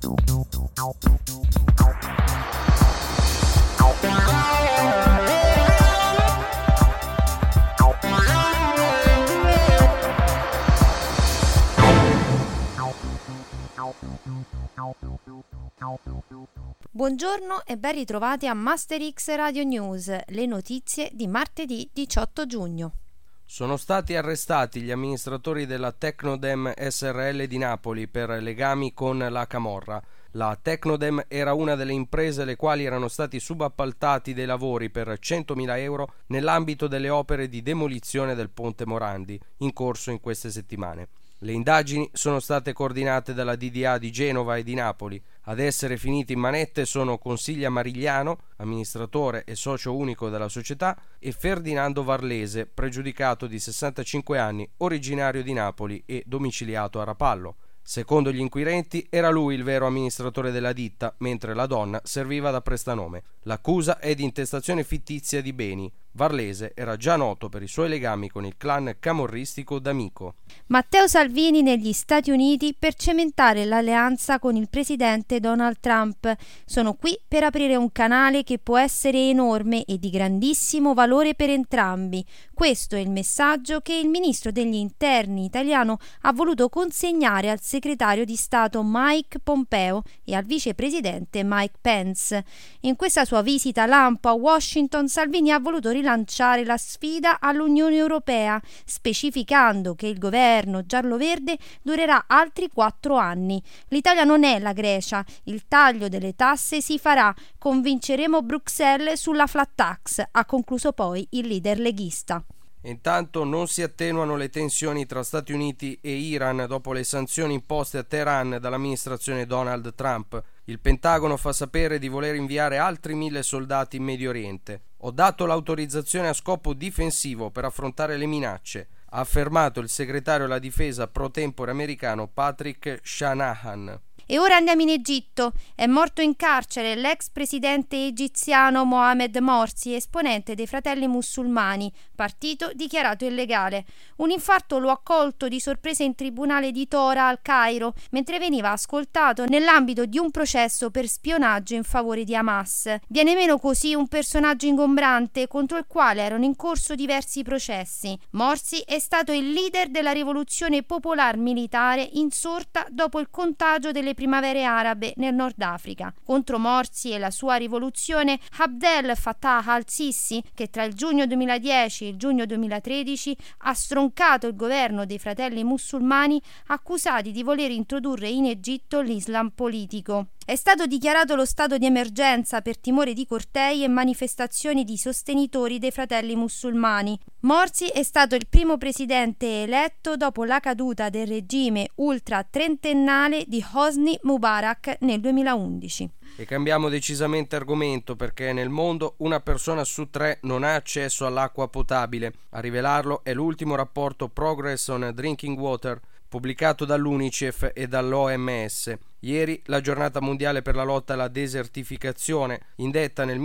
Buongiorno e ben ritrovati a Master X Radio News, le notizie di martedì 18 giugno. Sono stati arrestati gli amministratori della Tecnodem SRL di Napoli per legami con la camorra. La Tecnodem era una delle imprese alle quali erano stati subappaltati dei lavori per 100.000 euro nell'ambito delle opere di demolizione del Ponte Morandi, in corso in queste settimane. Le indagini sono state coordinate dalla DDA di Genova e di Napoli. Ad essere finiti in manette sono Consiglia Marigliano, amministratore e socio unico della società, e Ferdinando Varlese, pregiudicato di 65 anni, originario di Napoli e domiciliato a Rapallo. Secondo gli inquirenti era lui il vero amministratore della ditta, mentre la donna serviva da prestanome. L'accusa è di intestazione fittizia di beni. Varlese era già noto per i suoi legami con il clan camorristico D'Amico. Matteo Salvini negli Stati Uniti per cementare l'alleanza con il presidente Donald Trump. Sono qui per aprire un canale che può essere enorme e di grandissimo valore per entrambi. Questo è il messaggio che il ministro degli interni italiano ha voluto consegnare al segretario di Stato Mike Pompeo e al vicepresidente Mike Pence. In questa sua visita lampo a Washington, Salvini ha voluto rilanciare la sfida all'Unione Europea, specificando che il governo giallo-verde durerà altri 4 anni. L'Italia non è la Grecia, il taglio delle tasse si farà, convinceremo Bruxelles sulla flat tax, ha concluso poi il leader leghista. Intanto non si attenuano le tensioni tra Stati Uniti e Iran dopo le sanzioni imposte a Teheran dall'amministrazione Donald Trump. Il Pentagono fa sapere di voler inviare altri 1.000 soldati in Medio Oriente. Ho dato l'autorizzazione a scopo difensivo per affrontare le minacce, ha affermato il segretario alla difesa pro tempore americano Patrick Shanahan. E ora andiamo in Egitto. È morto in carcere l'ex presidente egiziano Mohamed Morsi, esponente dei Fratelli Musulmani, partito dichiarato illegale. Un infarto lo ha colto di sorpresa in tribunale di Tora al Cairo, mentre veniva ascoltato nell'ambito di un processo per spionaggio in favore di Hamas. Viene meno così un personaggio ingombrante contro il quale erano in corso diversi processi. Morsi è stato il leader della rivoluzione popolare militare insorta dopo il contagio delle primavere arabe nel Nord Africa. Contro Morsi e la sua rivoluzione, Abdel Fattah al-Sisi, che tra il giugno 2010 e il giugno 2013 ha stroncato il governo dei Fratelli Musulmani, accusati di voler introdurre in Egitto l'Islam politico. È stato dichiarato lo stato di emergenza per timore di cortei e manifestazioni di sostenitori dei Fratelli Musulmani. Morsi è stato il primo presidente eletto dopo la caduta del regime ultra-trentennale di Hosni Mubarak nel 2011. E cambiamo decisamente argomento perché nel mondo una persona su 3 non ha accesso all'acqua potabile. A rivelarlo è l'ultimo rapporto Progress on Drinking Water pubblicato dall'UNICEF e dall'OMS. Ieri la giornata mondiale per la lotta alla desertificazione, indetta nel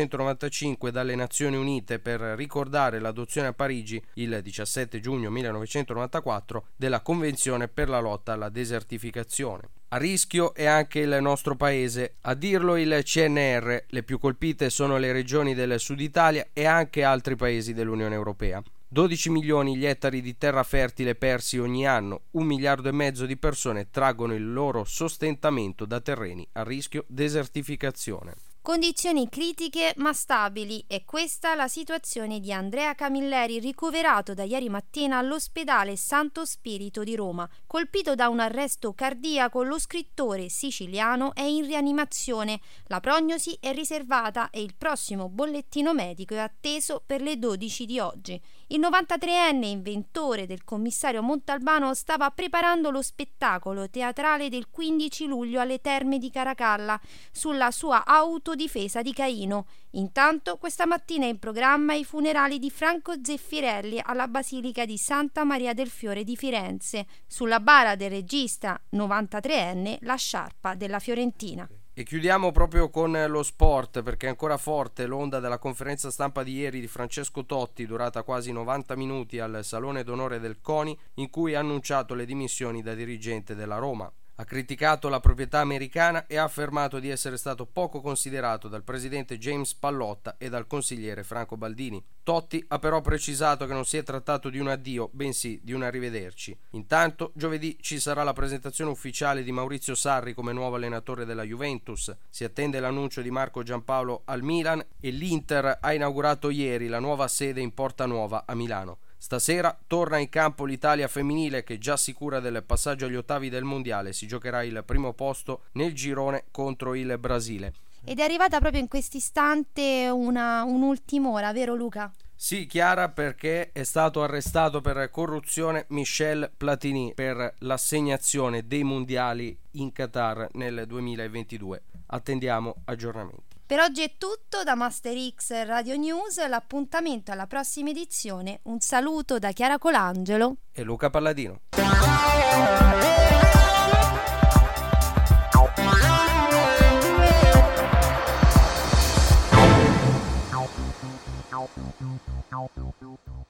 1995 dalle Nazioni Unite per ricordare l'adozione a Parigi, il 17 giugno 1994, della Convenzione per la lotta alla desertificazione. A rischio è anche il nostro paese, a dirlo il CNR, le più colpite sono le regioni del Sud Italia e anche altri paesi dell'Unione Europea. 12 milioni gli ettari di terra fertile persi ogni anno, 1,5 miliardi di persone traggono il loro sostentamento da terreni a rischio desertificazione. Condizioni critiche ma stabili, è questa la situazione di Andrea Camilleri, ricoverato da ieri mattina all'ospedale Santo Spirito di Roma. Colpito da un arresto cardiaco, lo scrittore siciliano è in rianimazione. La prognosi è riservata e il prossimo bollettino medico è atteso per le 12 di oggi. Il 93enne inventore del commissario Montalbano stava preparando lo spettacolo teatrale del 15 luglio alle Terme di Caracalla sulla sua autodifesa di Caino. Intanto questa mattina è in programma i funerali di Franco Zeffirelli alla Basilica di Santa Maria del Fiore di Firenze. Sulla bara del regista 93enne la sciarpa della Fiorentina. E chiudiamo proprio con lo sport, perché è ancora forte l'onda della conferenza stampa di ieri di Francesco Totti, durata quasi 90 minuti al Salone d'Onore del CONI, in cui ha annunciato le dimissioni da dirigente della Roma. Ha criticato la proprietà americana e ha affermato di essere stato poco considerato dal presidente James Pallotta e dal consigliere Franco Baldini. Totti ha però precisato che non si è trattato di un addio, bensì di un arrivederci. Intanto, giovedì ci sarà la presentazione ufficiale di Maurizio Sarri come nuovo allenatore della Juventus. Si attende l'annuncio di Marco Giampaolo al Milan e l'Inter ha inaugurato ieri la nuova sede in Porta Nuova a Milano. Stasera torna in campo l'Italia femminile che, già sicura del passaggio agli ottavi del mondiale, si giocherà il primo posto nel girone contro il Brasile. Ed è arrivata proprio in quest'istante un'ultima ora, vero Luca? Sì, Chiara, perché è stato arrestato per corruzione Michel Platini per l'assegnazione dei mondiali in Qatar nel 2022. Attendiamo aggiornamenti. Per oggi è tutto da Master X Radio News, l'appuntamento alla prossima edizione. Un saluto da Chiara Colangelo e Luca Palladino.